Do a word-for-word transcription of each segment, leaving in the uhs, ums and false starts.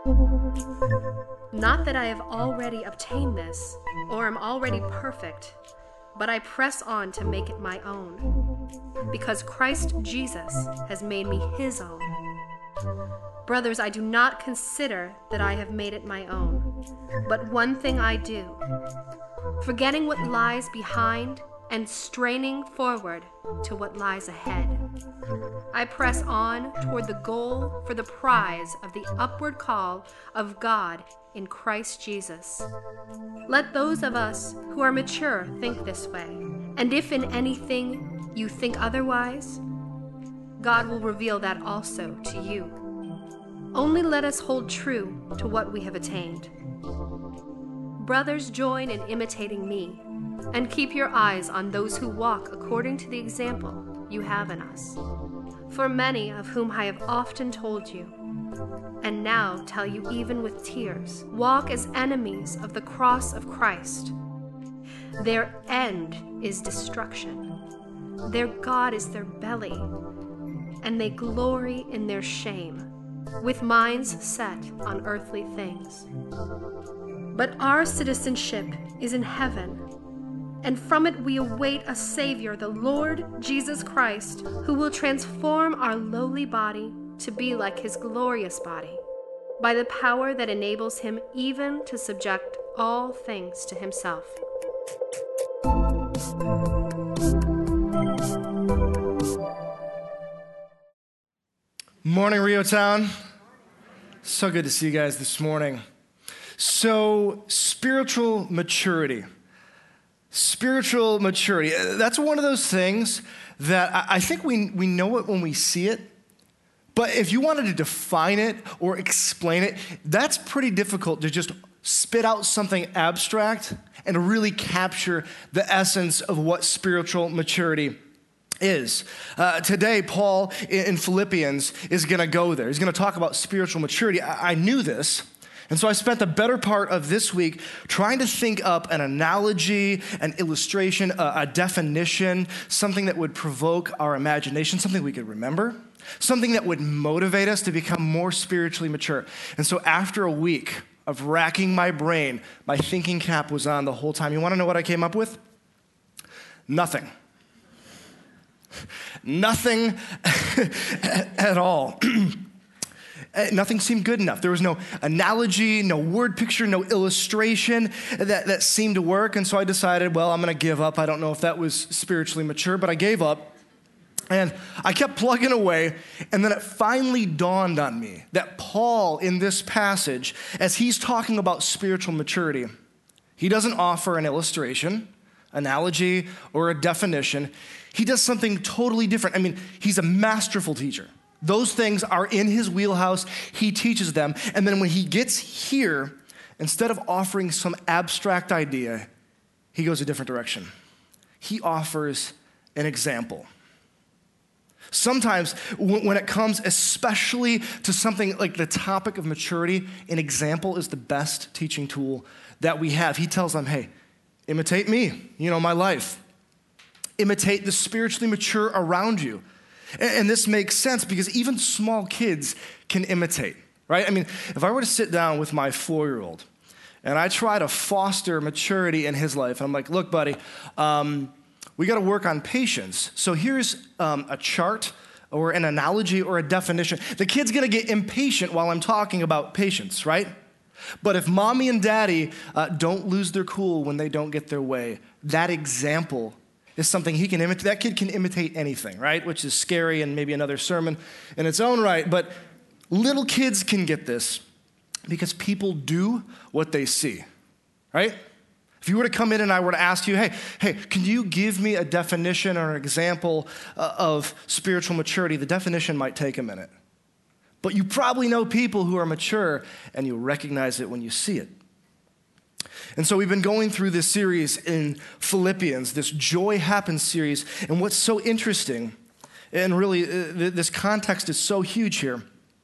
Not that I have already obtained this, or am already perfect, but I press on to make it my own, because Christ Jesus has made me his own. Brothers, I do not consider that I have made it my own, but one thing I do, forgetting what lies behind and straining forward to what lies ahead. I press on toward the goal for the prize of the upward call of God in Christ Jesus. Let those of us who are mature think this way, and if in anything you think otherwise, God will reveal that also to you. Only let us hold true to what we have attained. Brothers, join in imitating me, and keep your eyes on those who walk according to the example you have in us. For many of whom I have often told you, and now tell you even with tears, walk as enemies of the cross of Christ. Their end is destruction. Their God is their belly, and they glory in their shame, with minds set on earthly things. But our citizenship is in heaven, and from it we await a Savior, the Lord Jesus Christ, who will transform our lowly body to be like his glorious body, by the power that enables him even to subject all things to himself. Morning, Rio Town. So good to see you guys this morning. So, spiritual maturity. Spiritual maturity. That's one of those things that I think we, we know it when we see it, but if you wanted to define it or explain it, that's pretty difficult to just spit out something abstract and really capture the essence of what spiritual maturity is. Uh, today, Paul in Philippians is going to go there. He's going to talk about spiritual maturity. I, I knew this. And so I spent the better part of this week trying to think up an analogy, an illustration, a, a definition, something that would provoke our imagination, something we could remember, something that would motivate us to become more spiritually mature. And so after a week of racking my brain, my thinking cap was on the whole time. You want to know what I came up with? Nothing. Nothing at all. Nothing seemed good enough. There was no analogy, no word picture, no illustration that, that seemed to work. And so I decided, well, I'm going to give up. I don't know if that was spiritually mature, but I gave up. And I kept plugging away. And then it finally dawned on me that Paul, in this passage, as he's talking about spiritual maturity, he doesn't offer an illustration, analogy, or a definition. He does something totally different. I mean, he's a masterful teacher. Those things are in his wheelhouse. He teaches them. And then when he gets here, instead of offering some abstract idea, he goes a different direction. He offers an example. Sometimes when it comes especially to something like the topic of maturity, an example is the best teaching tool that we have. He tells them, hey, imitate me, you know, my life. Imitate the spiritually mature around you. And this makes sense because even small kids can imitate, right? I mean, if I were to sit down with my four-year-old and I try to foster maturity in his life, and I'm like, look, buddy, um, we got to work on patience. So here's um, a chart or an analogy or a definition. The kid's going to get impatient while I'm talking about patience, right? But if mommy and daddy uh, don't lose their cool when they don't get their way, that example is something he can imitate. That kid can imitate anything, right? Which is scary and maybe another sermon in its own right. But little kids can get this because people do what they see, right? If you were to come in and I were to ask you, hey, hey, can you give me a definition or an example uh, of spiritual maturity? The definition might take a minute. But you probably know people who are mature and you recognize it when you see it. And so we've been going through this series in Philippians, this Joy Happens series. And what's so interesting, and really uh, this context is so huge here,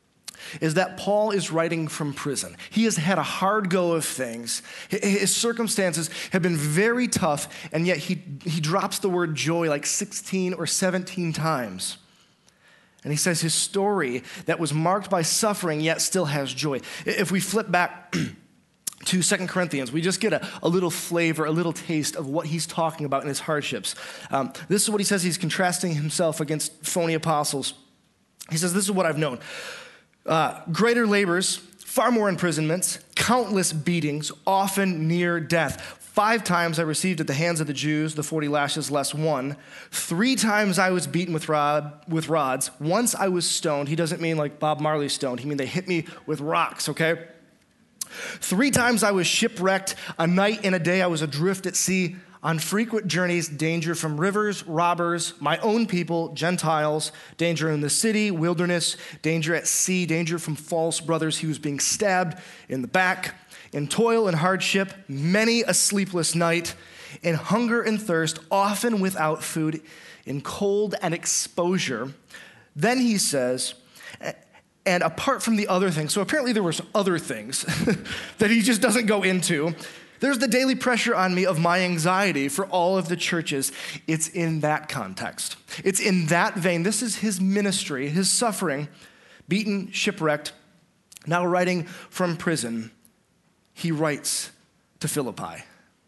is that Paul is writing from prison. He has had a hard go of things. His circumstances have been very tough, and yet he, he drops the word joy like sixteen or seventeen times. And he says his story that was marked by suffering yet still has joy. If we flip back to Second Corinthians, we just get a, a little flavor, a little taste of what he's talking about in his hardships. Um, this is what he says. He's contrasting himself against phony apostles. He says, this is what I've known. Uh, greater labors, far more imprisonments, countless beatings, often near death. Five times I received at the hands of the Jews the forty lashes less one. Three times I was beaten with rod with rods. Once I was stoned. He doesn't mean like Bob Marley stoned. He mean they hit me with rocks, okay? Three times I was shipwrecked. A night and a day I was adrift at sea. On frequent journeys, danger from rivers, robbers, my own people, Gentiles, danger in the city, wilderness, danger at sea, danger from false brothers. He was being stabbed in the back. In toil and hardship, many a sleepless night, in hunger and thirst, often without food, in cold and exposure. Then he says, and apart from the other things, so apparently there was other things that he just doesn't go into. There's the daily pressure on me of my anxiety for all of the churches. It's in that context. It's in that vein. This is his ministry, his suffering, beaten, shipwrecked, now writing from prison. He writes to Philippi.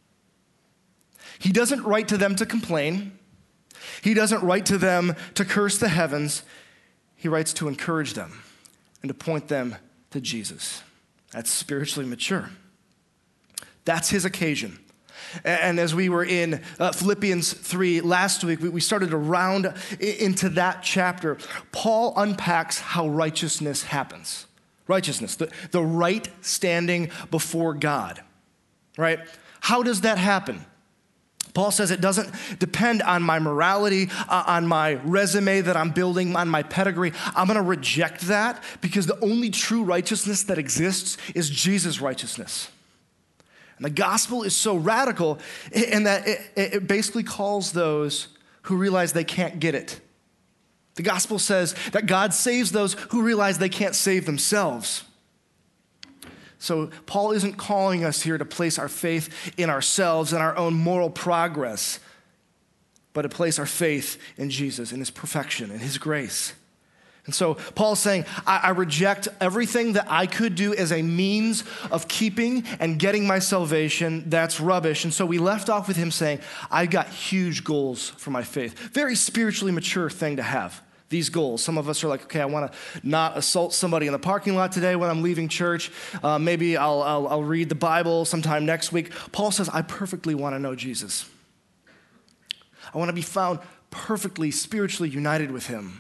He doesn't write to them to complain. He doesn't write to them to curse the heavens. He writes to encourage them and to point them to Jesus. That's spiritually mature. That's his occasion. And as we were in uh, Philippians three last week, we started to round into that chapter. Paul unpacks how righteousness happens. Righteousness, the, the right standing before God, right? How does that happen? Paul says it doesn't depend on my morality, uh, on my resume that I'm building, on my pedigree. I'm going to reject that because the only true righteousness that exists is Jesus' righteousness. And the gospel is so radical in that it, it basically calls those who realize they can't get it. The gospel says that God saves those who realize they can't save themselves. So Paul isn't calling us here to place our faith in ourselves and our own moral progress, but to place our faith in Jesus, in his perfection, in his grace. And so Paul's saying, I, I reject everything that I could do as a means of keeping and getting my salvation. That's rubbish. And so we left off with him saying, I've got huge goals for my faith. Very spiritually mature thing to have, these goals. Some of us are like, okay, I want to not assault somebody in the parking lot today when I'm leaving church. Uh, maybe I'll, I'll, I'll read the Bible sometime next week. Paul says, I perfectly want to know Jesus. I want to be found perfectly spiritually united with him.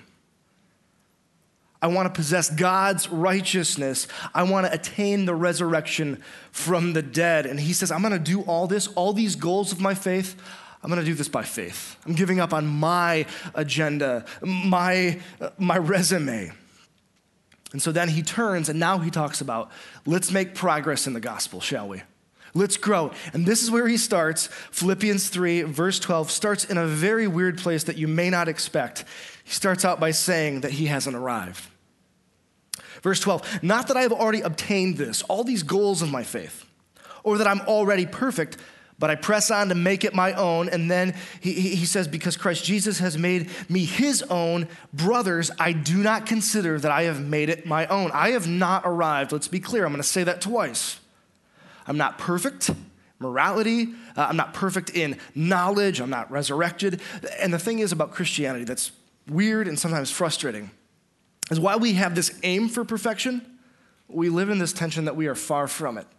I want to possess God's righteousness. I want to attain the resurrection from the dead. And he says, I'm going to do all this, all these goals of my faith. I'm going to do this by faith. I'm giving up on my agenda, my, uh, my resume. And so then he turns and now he talks about, let's make progress in the gospel, shall we? Let's grow. And this is where he starts. Philippians three, verse twelve, starts in a very weird place that you may not expect. He starts out by saying that he hasn't arrived. Verse twelve, not that I have already obtained this, all these goals of my faith, or that I'm already perfect, but I press on to make it my own. And then he, he says, because Christ Jesus has made me his own, brothers, I do not consider that I have made it my own. I have not arrived. Let's be clear. I'm going to say that twice. I'm not perfect. Morality. Uh, I'm not perfect in knowledge. I'm not resurrected. And the thing is about Christianity that's weird and sometimes frustrating is while we have this aim for perfection, we live in this tension that we are far from it.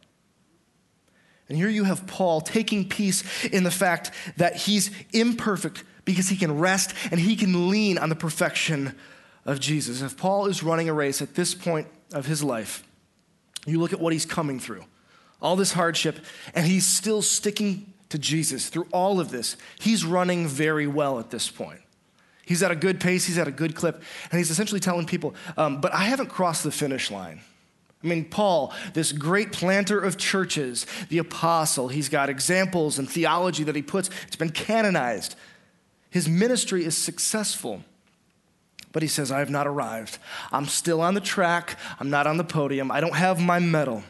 And here you have Paul taking peace in the fact that he's imperfect because he can rest and he can lean on the perfection of Jesus. If Paul is running a race at this point of his life, you look at what he's coming through, all this hardship, and he's still sticking to Jesus through all of this. He's running very well at this point. He's at a good pace, he's at a good clip, and he's essentially telling people, um, but I haven't crossed the finish line. I mean, Paul, this great planter of churches, the apostle, he's got examples and theology that he puts, it's been canonized. His ministry is successful, but he says, I have not arrived. I'm still on the track, I'm not on the podium, I don't have my medal.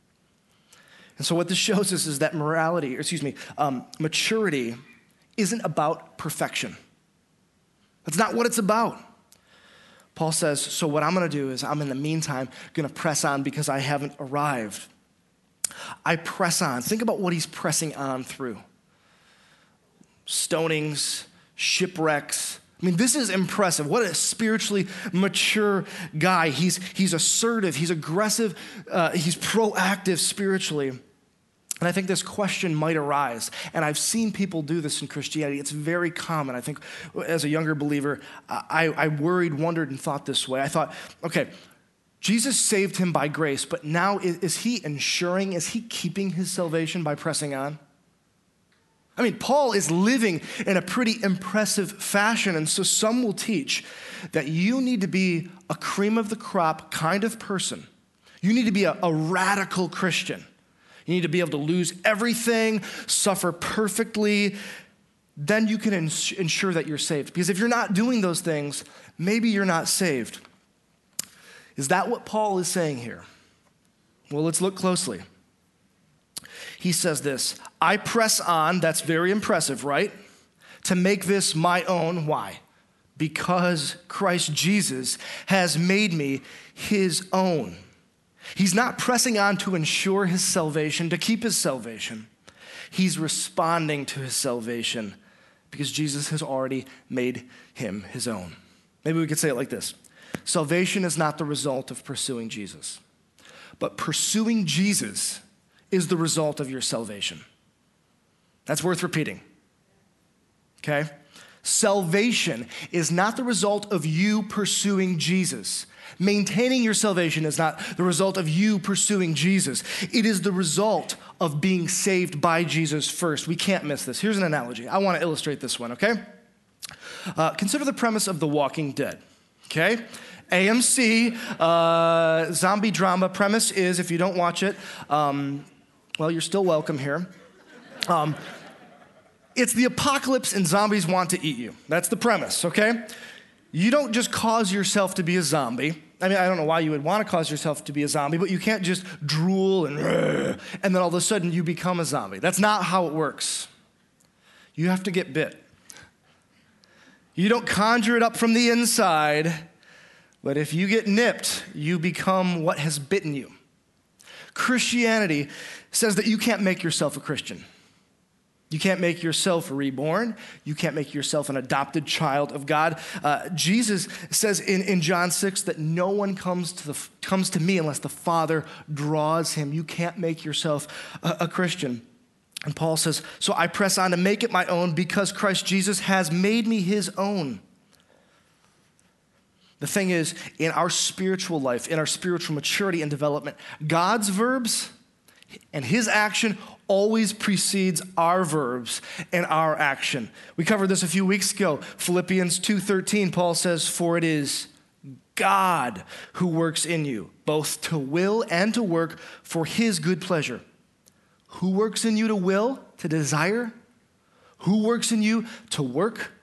And so what this shows us is that morality, or excuse me, um, maturity isn't about perfection. That's not what it's about. Paul says, so what I'm going to do is I'm in the meantime going to press on because I haven't arrived. I press on. Think about what he's pressing on through. Stonings, shipwrecks. I mean, this is impressive. What a spiritually mature guy. He's, he's assertive, he's aggressive, uh, he's proactive spiritually. And I think this question might arise. And I've seen people do this in Christianity. It's very common. I think as a younger believer, I, I worried, wondered, and thought this way. I thought, okay, Jesus saved him by grace, but now is, is he ensuring, is he keeping his salvation by pressing on? I mean, Paul is living in a pretty impressive fashion, and so some will teach that you need to be a cream of the crop kind of person. You need to be a, a radical Christian. You need to be able to lose everything, suffer perfectly. Then you can ins- ensure that you're saved. Because if you're not doing those things, maybe you're not saved. Is that what Paul is saying here? Well, let's look closely. He says this, I press on, that's very impressive, right? To make this my own. Why? Because Christ Jesus has made me his own. He's not pressing on to ensure his salvation, to keep his salvation. He's responding to his salvation because Jesus has already made him his own. Maybe we could say it like this. Salvation is not the result of pursuing Jesus, but pursuing Jesus is the result of your salvation. That's worth repeating, okay? Salvation is not the result of you pursuing Jesus. Maintaining your salvation is not the result of you pursuing Jesus. It is the result of being saved by Jesus first. We can't miss this. Here's an analogy. I want to illustrate this one, okay? Uh, consider the premise of The Walking Dead, okay? A M C, uh, zombie drama. Premise is, if you don't watch it, um, well, you're still welcome here. Um, it's the apocalypse and zombies want to eat you. That's the premise, okay? You don't just cause yourself to be a zombie. I mean, I don't know why you would want to cause yourself to be a zombie, but you can't just drool and and then all of a sudden you become a zombie. That's not how it works. You have to get bit. You don't conjure it up from the inside, but if you get nipped, you become what has bitten you. Christianity says that you can't make yourself a Christian. You can't make yourself reborn. You can't make yourself an adopted child of God. Uh, Jesus says in, in John six that no one comes to, the, comes to me unless the Father draws him. You can't make yourself a, a Christian. And Paul says, so I press on to make it my own because Christ Jesus has made me his own. The thing is, in our spiritual life, in our spiritual maturity and development, God's verbs and his action always precedes our verbs and our action. We covered this a few weeks ago. Philippians two thirteen, Paul says, for it is God who works in you, both to will and to work for his good pleasure. Who works in you to will, to desire? Who works in you to work?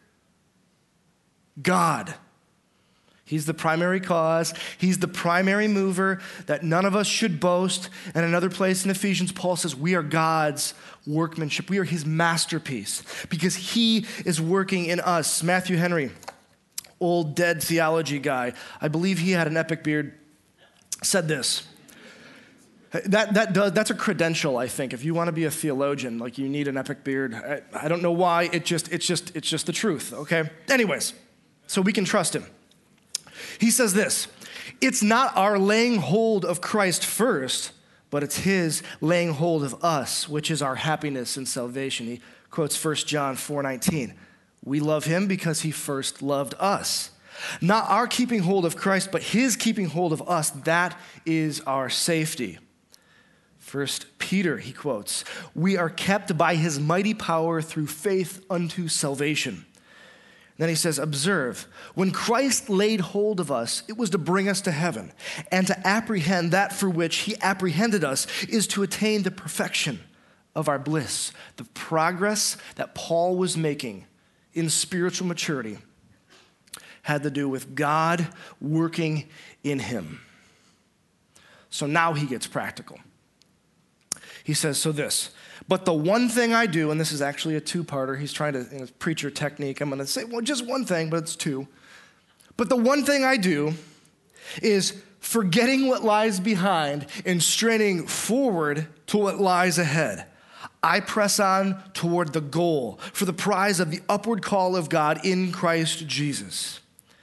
God. He's the primary cause. He's the primary mover that none of us should boast. And another place in Ephesians, Paul says, we are God's workmanship. We are his masterpiece because he is working in us. Matthew Henry, old dead theology guy, I believe he had an epic beard, said this. That, that does, that's a credential, I think. If you want to be a theologian, like you need an epic beard. I, I don't know why. It just, it's just, it's just the truth, okay? Anyways, so we can trust him. He says this, it's not our laying hold of Christ first, but it's his laying hold of us, which is our happiness and salvation. He quotes First John four nineteen. We love him because he first loved us. Not our keeping hold of Christ, but his keeping hold of us. That is our safety. First Peter, he quotes, we are kept by his mighty power through faith unto salvation. Then he says, observe, when Christ laid hold of us, it was to bring us to heaven, and to apprehend that for which he apprehended us is to attain the perfection of our bliss. The progress that Paul was making in spiritual maturity had to do with God working in him. So now he gets practical. He says, so this, but the one thing I do, and this is actually a two-parter. He's trying to, in his preacher technique, I'm going to say, well, just one thing, but it's two. But the one thing I do is forgetting what lies behind and straining forward to what lies ahead. I press on toward the goal for the prize of the upward call of God in Christ Jesus.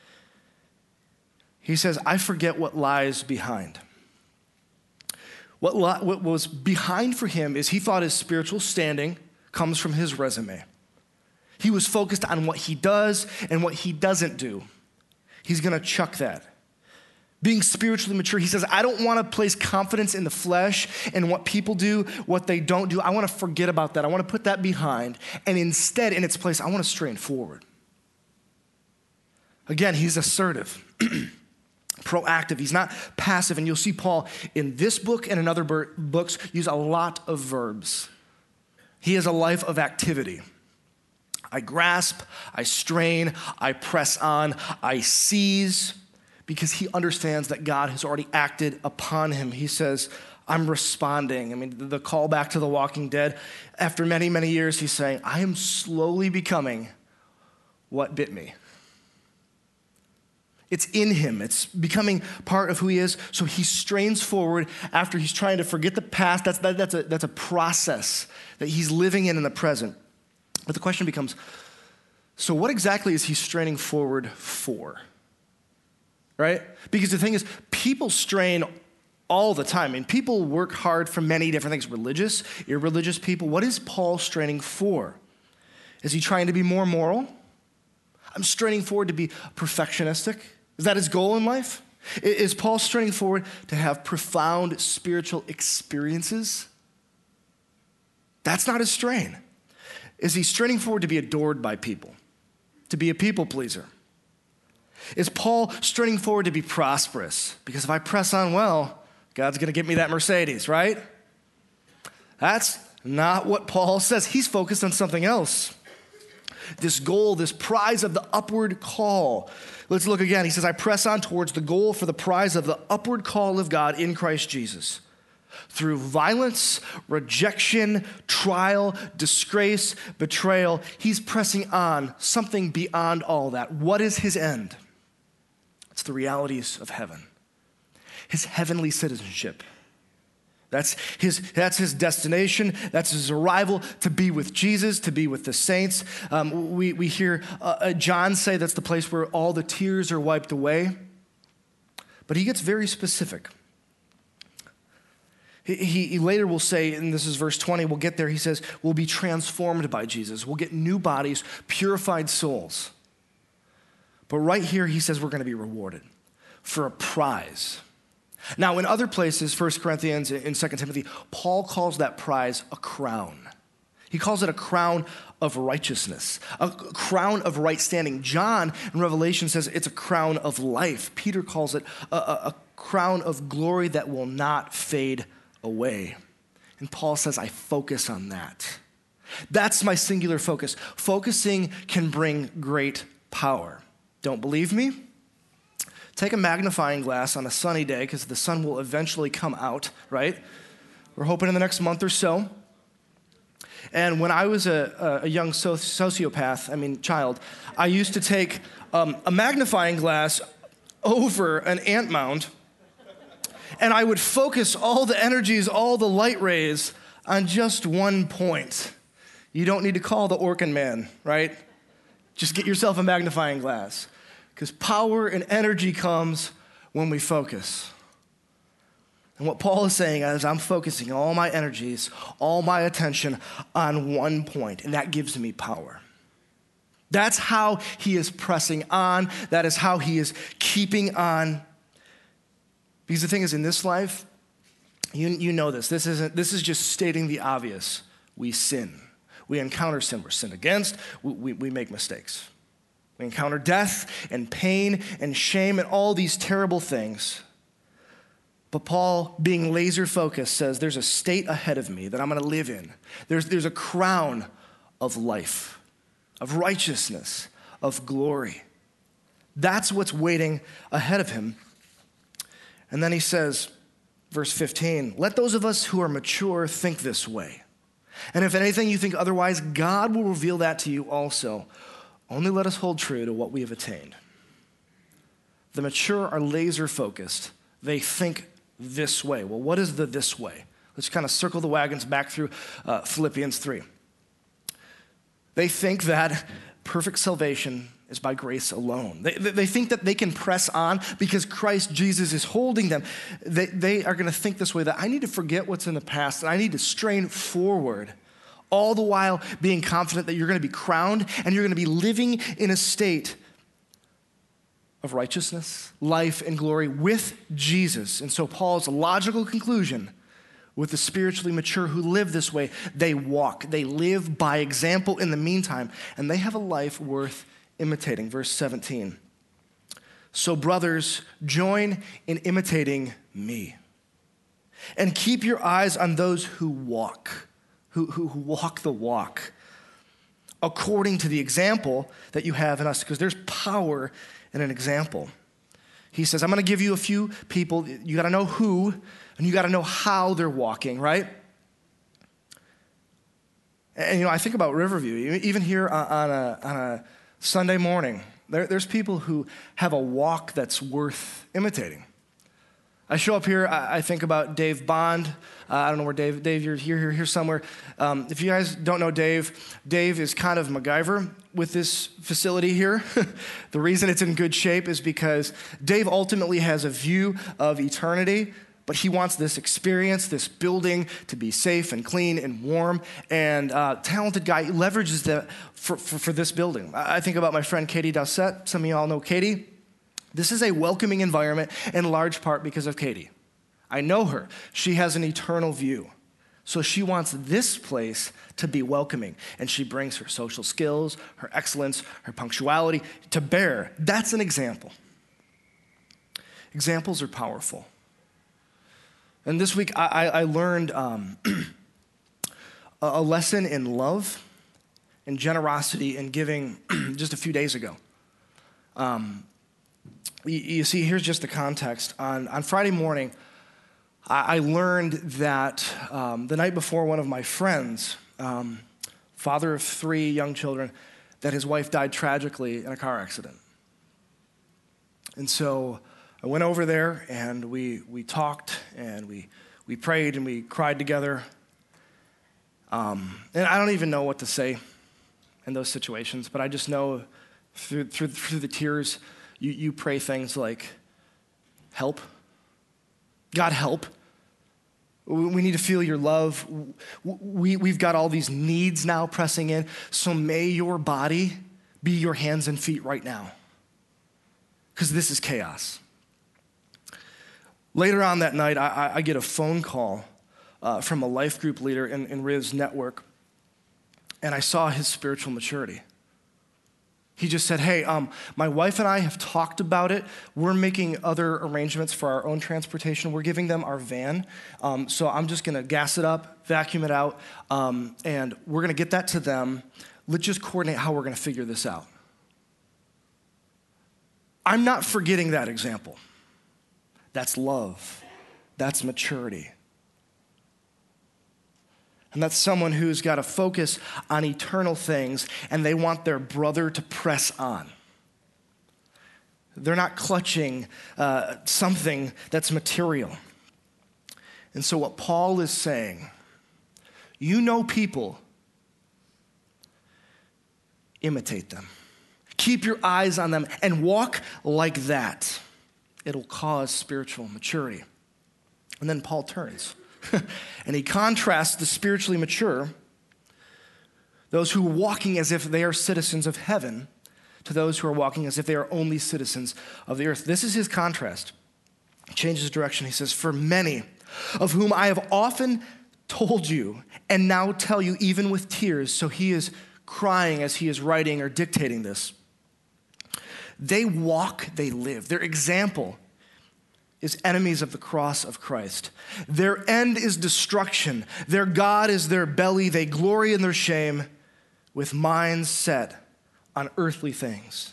He says, I forget what lies behind. What, li- what was behind for him is he thought his spiritual standing comes from his resume. He was focused on what he does and what he doesn't do. He's going to chuck that. Being spiritually mature, he says, I don't want to place confidence in the flesh and what people do, what they don't do. I want to forget about that. I want to put that behind. And instead, in its place, I want to strain forward. Again, he's assertive, proactive. He's not passive. And you'll see Paul in this book and in other books use a lot of verbs. He has a life of activity. I grasp, I strain, I press on, I seize, because he understands that God has already acted upon him. He says, I'm responding. I mean, the call back to The Walking Dead, after many, many years, he's saying, I am slowly becoming what bit me. It's in him. It's becoming part of who he is. So he strains forward after he's trying to forget the past. That's, that, that's, a, that's a process that he's living in in the present. But the question becomes, so what exactly is he straining forward for? Right? Because the thing is, people strain all the time. I mean, people work hard for many different things, religious, irreligious people. What is Paul straining for? Is he trying to be more moral? I'm straining forward to be perfectionistic. Is that his goal in life? Is Paul straining forward to have profound spiritual experiences? That's not his strain. Is he straining forward to be adored by people, to be a people pleaser? Is Paul straining forward to be prosperous? Because if I press on well, God's going to give me that Mercedes, right? That's not what Paul says. He's focused on something else. This goal, this prize of the upward call. Let's look again. He says, I press on towards the goal for the prize of the upward call of God in Christ Jesus. Through violence, rejection, trial, disgrace, betrayal, he's pressing on something beyond all that. What is his end? It's the realities of heaven, his heavenly citizenship. That's his, that's his destination. That's his arrival, to be with Jesus, to be with the saints. Um, we, we hear uh, John say that's the place where all the tears are wiped away. But he gets very specific. He, he, he later will say, and this is verse twenty, we'll get there, he says, we'll be transformed by Jesus. We'll get new bodies, purified souls. But right here, he says we're going to be rewarded for a prize. Now, in other places, First Corinthians and Second Timothy, Paul calls that prize a crown. He calls it a crown of righteousness, a crown of right standing. John in Revelation says it's a crown of life. Peter calls it a, a, a crown of glory that will not fade away. And Paul says, I focus on that. That's my singular focus. Focusing can bring great power. Don't believe me? Take a magnifying glass on a sunny day, because the sun will eventually come out, right? We're hoping in the next month or so. And when I was a, a young sociopath, I mean child, I used to take um, a magnifying glass over an ant mound, and I would focus all the energies, all the light rays on just one point. You don't need to call the Orkin man, right? Just get yourself a magnifying glass. Because power and energy comes when we focus. And what Paul is saying is, I'm focusing all my energies, all my attention on one point, and that gives me power. That's how he is pressing on. That is how he is keeping on. Because the thing is, in this life, you, you know this. This isn't. This is just stating the obvious. We sin. We encounter sin. We're sinned against. We, we, we make mistakes. We encounter death and pain and shame and all these terrible things. But Paul, being laser focused, says there's a state ahead of me that I'm going to live in. There's, there's a crown of life, of righteousness, of glory. That's what's waiting ahead of him. And then he says, verse fifteen, let those of us who are mature think this way. And if anything you think otherwise, God will reveal that to you also. Only let us hold true to what we have attained. The mature are laser focused. They think this way. Well, what is the this way? Let's kind of circle the wagons back through uh, Philippians three. They think that perfect salvation is by grace alone. They, they think that they can press on because Christ Jesus is holding them. They, they are going to think this way, that I need to forget what's in the past and I need to strain forward, all the while being confident that you're going to be crowned and you're going to be living in a state of righteousness, life, and glory with Jesus. And so Paul's logical conclusion with the spiritually mature who live this way, they walk, they live by example in the meantime, and they have a life worth imitating. Verse seventeen. So brothers, join in imitating me and keep your eyes on those who walk, who, who, who walk the walk according to the example that you have in us, because there's power in an example. He says, I'm going to give you a few people. You got to know who, and you got to know how they're walking, right? And, you know, I think about Riverview, even here on a, on a Sunday morning, there, there's people who have a walk that's worth imitating. I show up here, I, I think about Dave Bond. Uh, I don't know where Dave, Dave, you're here, here, here somewhere. Um, if you guys don't know Dave, Dave is kind of MacGyver with this facility here. The reason it's in good shape is because Dave ultimately has a view of eternity, but he wants this experience, this building to be safe and clean and warm, and uh, talented guy leverages that for, for, for this building. I think about my friend Katie Dowsett. Some of y'all know Katie. This is a welcoming environment in large part because of Katie. I know her. She has an eternal view. So she wants this place to be welcoming, and she brings her social skills, her excellence, her punctuality to bear. That's an example. Examples are powerful. And this week, I, I learned um, a lesson in love and generosity and giving just a few days ago. Um, you, you see, here's just the context. On, on Friday morning, I, I learned that um, the night before, one of my friends, um, father of three young children, that his wife died tragically in a car accident. And so I went over there and we we talked and we we prayed and we cried together. Um, and I don't even know what to say in those situations, but I just know through through, through the tears, you, you pray things like, help. God, help. We need to feel your love. We, we've got all these needs now pressing in, so may your body be your hands and feet right now, because this is chaos. Later on that night, I, I get a phone call uh, from a life group leader in, in Riz Network, and I saw his spiritual maturity. He just said, hey, um, my wife and I have talked about it. We're making other arrangements for our own transportation. We're giving them our van. Um, so I'm just going to gas it up, vacuum it out, um, and we're going to get that to them. Let's just coordinate how we're going to figure this out. I'm not forgetting that example. That's love. That's maturity. And that's someone who's got a focus on eternal things, and they want their brother to press on. They're not clutching uh, something that's material. And so what Paul is saying, you know people, imitate them. Keep your eyes on them and walk like that. It'll cause spiritual maturity. And then Paul turns. And he contrasts the spiritually mature, those who are walking as if they are citizens of heaven, to those who are walking as if they are only citizens of the earth. This is his contrast. He changes direction. He says, for many of whom I have often told you and now tell you even with tears, so he is crying as he is writing or dictating this. They walk, they live. Their example is enemies of the cross of Christ. Their end is destruction. Their God is their belly. They glory in their shame with minds set on earthly things.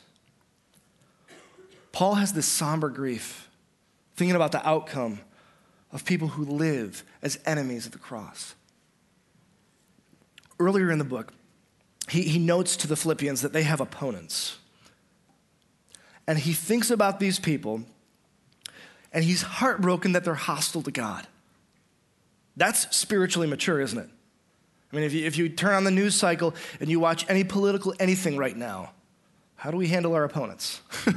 Paul has this somber grief, thinking about the outcome of people who live as enemies of the cross. Earlier in the book, he, he notes to the Philippians that they have opponents. and he thinks about these people, and he's heartbroken that they're hostile to God. That's spiritually mature, isn't it? I mean, if you, if you turn on the news cycle and you watch any political anything right now, how do we handle our opponents?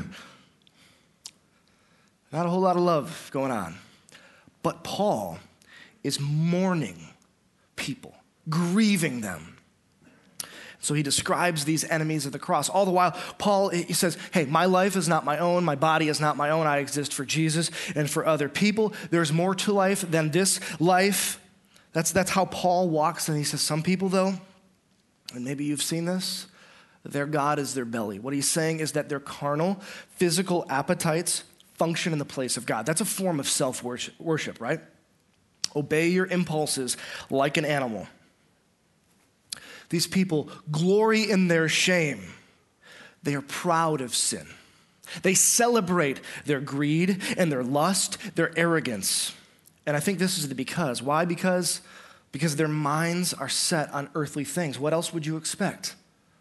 Not a whole lot of love going on. But Paul is mourning people, grieving them. So he describes these enemies of the cross. All the while, Paul, he says, hey, my life is not my own. My body is not my own. I exist for Jesus and for other people. There's more to life than this life. That's, that's how Paul walks. And he says, some people, though, and maybe you've seen this, their God is their belly. What he's saying is that their carnal, physical appetites function in the place of God. That's a form of self-worship, right? Obey your impulses like an animal. These people glory in their shame. They are proud of sin. They celebrate their greed and their lust, their arrogance. And I think this is the because. Why? Because, because their minds are set on earthly things. What else would you expect?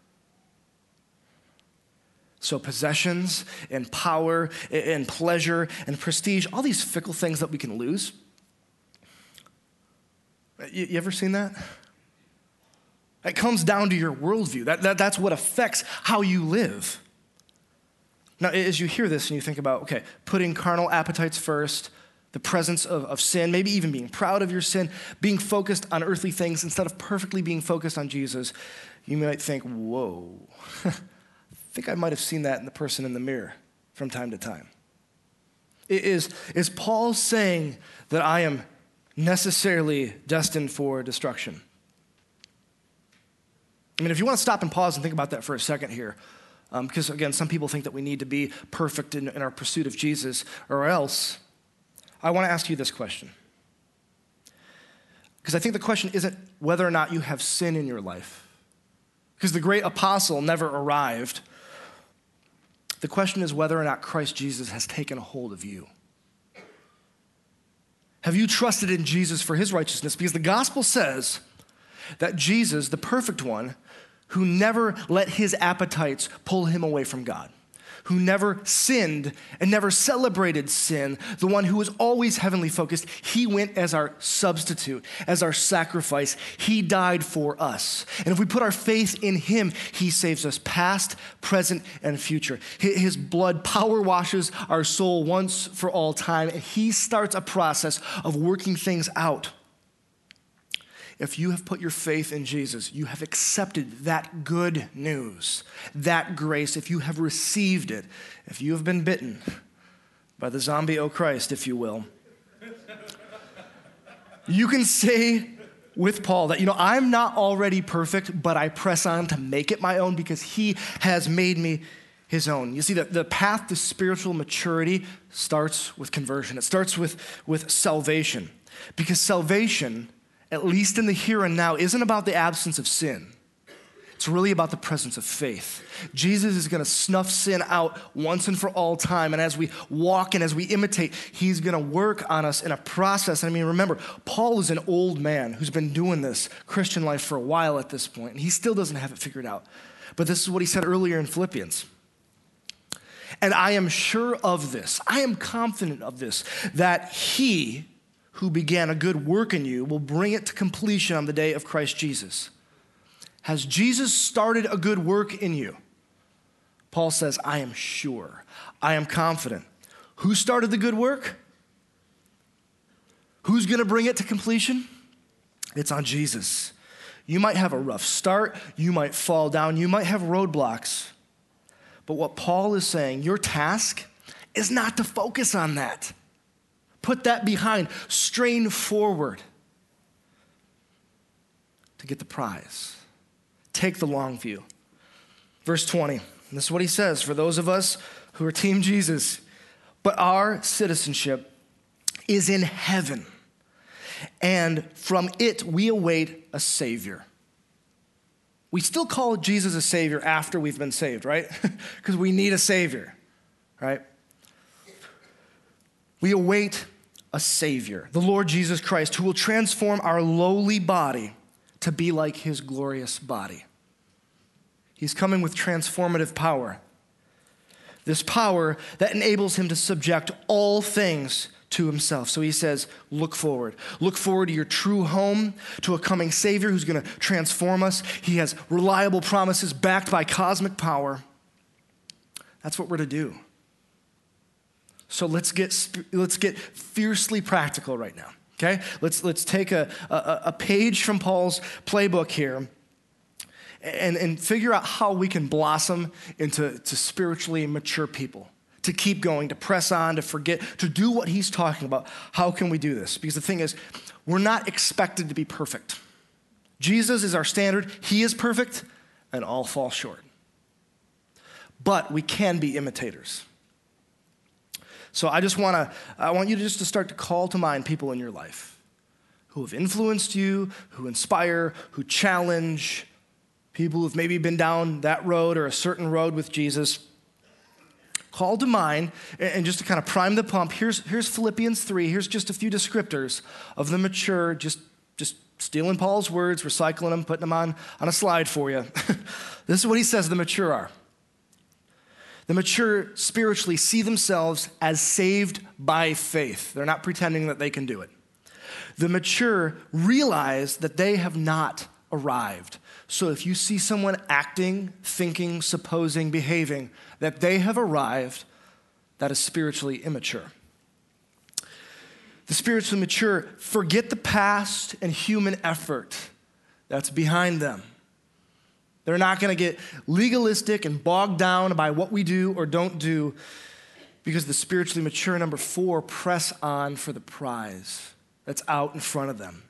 So possessions and power and pleasure and prestige, all these fickle things that we can lose. You, you ever seen that? It comes down to your worldview. That, that, that's what affects how you live. Now, as you hear this and you think about, okay, putting carnal appetites first, the presence of, of sin, maybe even being proud of your sin, being focused on earthly things instead of perfectly being focused on Jesus, you might think, whoa. I think I might have seen that in the person in the mirror from time to time. Is, is Paul saying that I am necessarily destined for destruction? I mean, if you want to stop and pause and think about that for a second here, um, because again, some people think that we need to be perfect in, in our pursuit of Jesus, or else, I want to ask you this question. Because I think the question isn't whether or not you have sin in your life, because the great apostle never arrived. The question is whether or not Christ Jesus has taken a hold of you. Have you trusted in Jesus for his righteousness? Because the gospel says that Jesus, the perfect one, who never let his appetites pull him away from God, who never sinned and never celebrated sin, the one who was always heavenly focused, he went as our substitute, as our sacrifice. He died for us. And if we put our faith in him, he saves us past, present, and future. His blood power washes our soul once for all time, and he starts a process of working things out. If you have put your faith in Jesus, you have accepted that good news, that grace, if you have received it, if you have been bitten by the zombie o' Christ, if you will, you can say with Paul that, you know, I'm not already perfect, but I press on to make it my own because he has made me his own. You see, that the path to spiritual maturity starts with conversion. It starts with, with salvation, because salvation, at least in the here and now, isn't about the absence of sin. It's really about the presence of faith. Jesus is going to snuff sin out once and for all time. And as we walk and as we imitate, he's going to work on us in a process. I mean, remember, Paul is an old man who's been doing this Christian life for a while at this point, and he still doesn't have it figured out. But this is what he said earlier in Philippians. And I am sure of this, I am confident of this, that he who began a good work in you will bring it to completion on the day of Christ Jesus. Has Jesus started a good work in you? Paul says, I am sure, I am confident. Who started the good work? Who's going to bring it to completion? It's on Jesus. You might have a rough start, you might fall down, you might have roadblocks. But what Paul is saying, your task is not to focus on that. Put that behind. Strain forward to get the prize. Take the long view. Verse twenty, this is what he says for those of us who are Team Jesus. But our citizenship is in heaven, and from it we await a Savior. We still call Jesus a Savior after we've been saved, right? Because we need a Savior, right? We await a Savior, the Lord Jesus Christ, who will transform our lowly body to be like his glorious body. He's coming with transformative power. This power that enables him to subject all things to himself. So he says, look forward. Look forward to your true home, to a coming Savior who's going to transform us. He has reliable promises backed by cosmic power. That's what we're to do. So let's get let's get fiercely practical right now. Okay? Let's let's take a, a, a page from Paul's playbook here and, and figure out how we can blossom into to spiritually mature people. To keep going, to press on, to forget, to do what he's talking about. How can we do this? Because the thing is, we're not expected to be perfect. Jesus is our standard. He is perfect, and all fall short. But we can be imitators. So I just want to, I want you to just to start to call to mind people in your life who have influenced you, who inspire, who challenge, people who've maybe been down that road or a certain road with Jesus. Call to mind, and just to kind of prime the pump, here's, here's Philippians three. Here's just a few descriptors of the mature, just, just stealing Paul's words, recycling them, putting them on, on a slide for you. This is what he says the mature are. The mature spiritually see themselves as saved by faith. They're not pretending that they can do it. The mature realize that they have not arrived. So if you see someone acting, thinking, supposing, behaving, that they have arrived, that is spiritually immature. The spiritually mature forget the past and human effort that's behind them. They're not going to get legalistic and bogged down by what we do or don't do, because the spiritually mature, number four, press on for the prize that's out in front of them.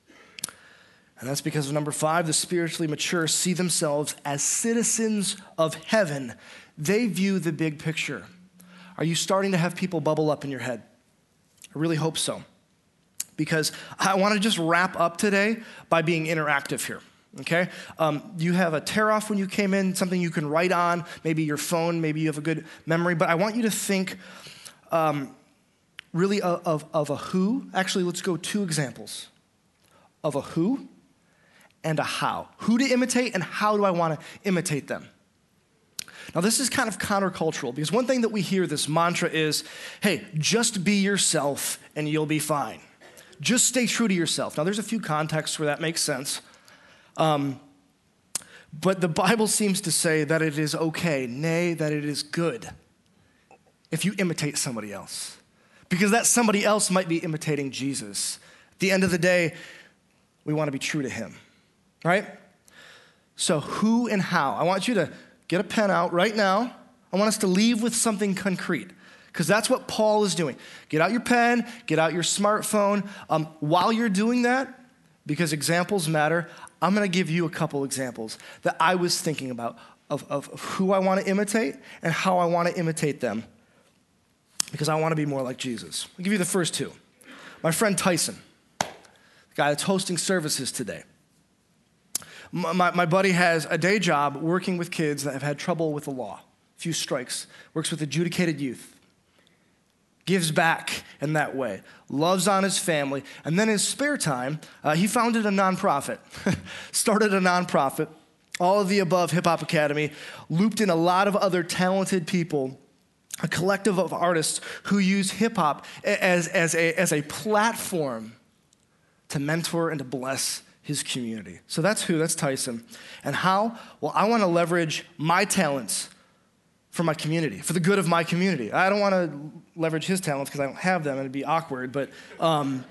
And that's because of number five, the spiritually mature see themselves as citizens of heaven. They view the big picture. Are you starting to have people bubble up in your head? I really hope so. Because I want to just wrap up today by being interactive here, okay? Um, you have a tear-off when you came in, something you can write on, maybe your phone, maybe you have a good memory, but I want you to think um, really of, of, of a who. Actually, let's go two examples. Of a who and a how. Who to imitate and how do I want to imitate them? Now, this is kind of countercultural because one thing that we hear, this mantra is, hey, just be yourself and you'll be fine. Just stay true to yourself. Now, there's a few contexts where that makes sense. Um, but the Bible seems to say that it is okay, nay, that it is good if you imitate somebody else. Because that somebody else might be imitating Jesus. At the end of the day, we want to be true to him, right? So who and how? I want you to get a pen out right now. I want us to leave with something concrete because that's what Paul is doing. Get out your pen, get out your smartphone. Um, while you're doing that, because examples matter, I'm going to give you a couple examples that I was thinking about of, of, of who I want to imitate and how I want to imitate them because I want to be more like Jesus. I'll give you the first two. My friend Tyson, the guy that's hosting services today. My, my, my buddy has a day job working with kids that have had trouble with the law, a few strikes, works with adjudicated youth, gives back in that way, loves on his family, and then in his spare time, uh, he founded a nonprofit, started a nonprofit, all of the above, Hip Hop Academy, looped in a lot of other talented people, a collective of artists who use hip-hop as, as, a, as a platform to mentor and to bless his community. So that's who, that's Tyson. And how? Well, I want to leverage my talents for my community, for the good of my community. I don't want to leverage his talents because I don't have them and it'd be awkward, but um,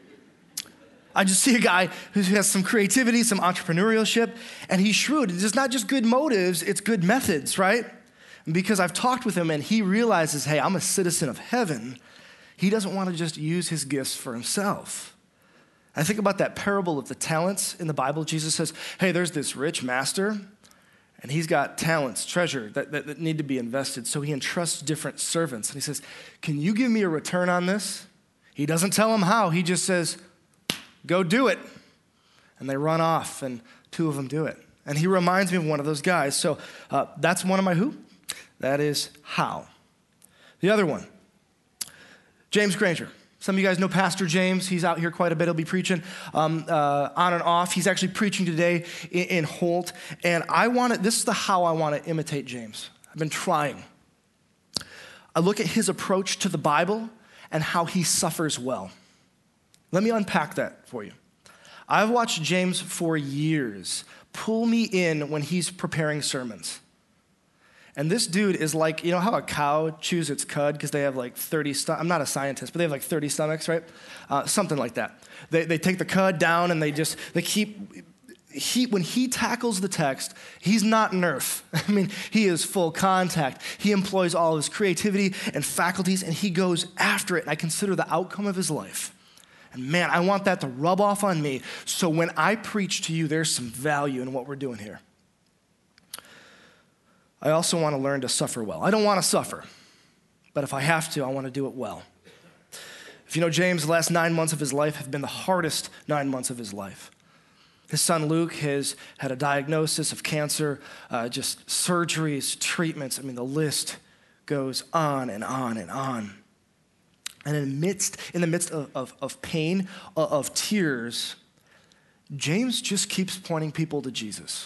I just see a guy who has some creativity, some entrepreneurship, and he's shrewd. It's not just good motives, it's good methods, right? And because I've talked with him and he realizes, hey, I'm a citizen of heaven, he doesn't want to just use his gifts for himself. I think about that parable of the talents in the Bible. Jesus says, hey, there's this rich master, and he's got talents, treasure that, that, that need to be invested. So he entrusts different servants. And he says, can you give me a return on this? He doesn't tell them how. He just says, go do it. And they run off, and two of them do it. And he reminds me of one of those guys. So uh, that's one of my who. That is how. The other one, James Granger. Some of you guys know Pastor James. He's out here quite a bit. He'll be preaching um, uh, on and off. He's actually preaching today in, in Holt. And I want to, this is the how I want to imitate James. I've been trying. I look at his approach to the Bible and how he suffers well. Let me unpack that for you. I've watched James for years pull me in when he's preparing sermons. And this dude is like, you know how a cow chews its cud because they have like thirty stomachs? I'm not a scientist, but they have like thirty stomachs, right? Uh, something like that. They they take the cud down and they just, they keep, he, when he tackles the text, he's not Nerf. I mean, he is full contact. He employs all of his creativity and faculties and he goes after it. And I consider the outcome of his life. And man, I want that to rub off on me so when I preach to you, there's some value in what we're doing here. I also want to learn to suffer well. I don't want to suffer, but if I have to, I want to do it well. If you know James, the last nine months of his life have been the hardest nine months of his life. His son Luke has had a diagnosis of cancer, uh, just surgeries, treatments. I mean, the list goes on and on and on. And in the midst, in the midst of, of, of pain, of, of tears, James just keeps pointing people to Jesus.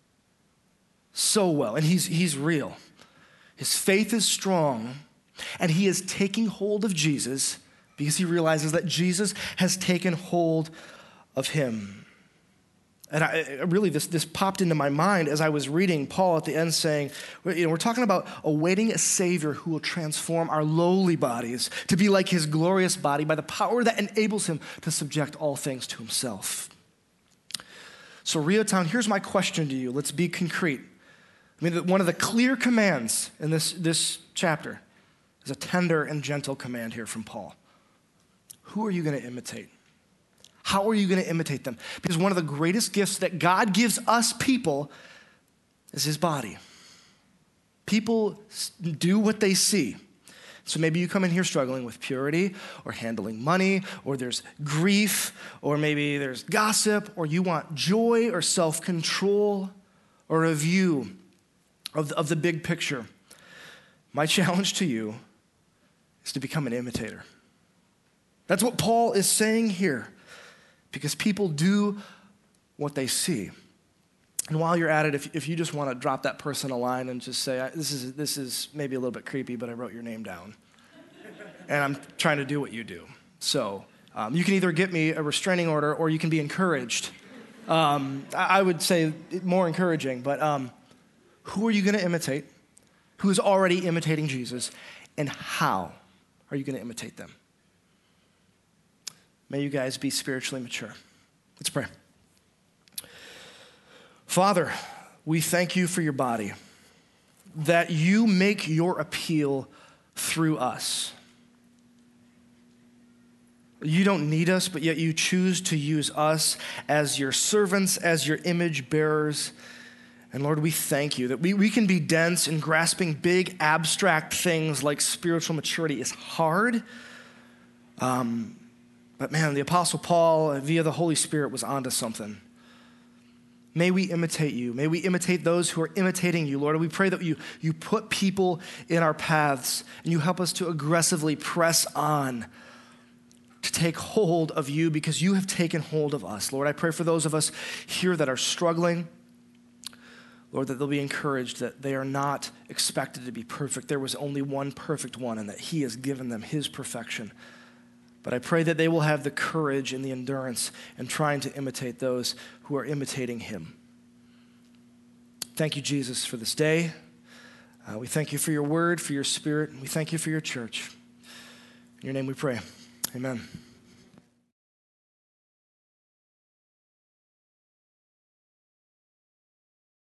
So well, and he's, he's real. His faith is strong, and he is taking hold of Jesus because he realizes that Jesus has taken hold of him. And I, really, this, this popped into my mind as I was reading Paul at the end saying, you know, we're talking about awaiting a Savior who will transform our lowly bodies to be like his glorious body by the power that enables him to subject all things to himself. So, Rio Town, here's my question to you. Let's be concrete. I mean, one of the clear commands in this, this chapter is a tender and gentle command here from Paul. Who are you going to imitate? How are you going to imitate them? Because one of the greatest gifts that God gives us people is his body. People do what they see. So maybe you come in here struggling with purity or handling money, or there's grief, or maybe there's gossip, or you want joy or self-control or a view Of the, of the big picture. My challenge to you is to become an imitator. That's what Paul is saying here, because people do what they see. And while you're at it, if, if you just want to drop that person a line and just say, this is, this is maybe a little bit creepy, but I wrote your name down. And I'm trying to do what you do. So um, you can either get me a restraining order or you can be encouraged. Um, I, I would say more encouraging, but um, who are you going to imitate? Who is already imitating Jesus? And how are you going to imitate them? May you guys be spiritually mature. Let's pray. Father, we thank you for your body, that you make your appeal through us. You don't need us, but yet you choose to use us as your servants, as your image bearers. And Lord, we thank you that we, we can be dense and grasping big abstract things like spiritual maturity is hard. Um, but man, the Apostle Paul, via the Holy Spirit, was onto something. May we imitate you. May we imitate those who are imitating you, Lord. We pray that you, you put people in our paths and you help us to aggressively press on to take hold of you because you have taken hold of us. Lord, I pray for those of us here that are struggling, Lord, that they'll be encouraged that they are not expected to be perfect. There was only one perfect one, and that he has given them his perfection. But I pray that they will have the courage and the endurance in trying to imitate those who are imitating him. Thank you, Jesus, for this day. Uh, we thank you for your word, for your spirit, and we thank you for your church. In your name we pray. Amen.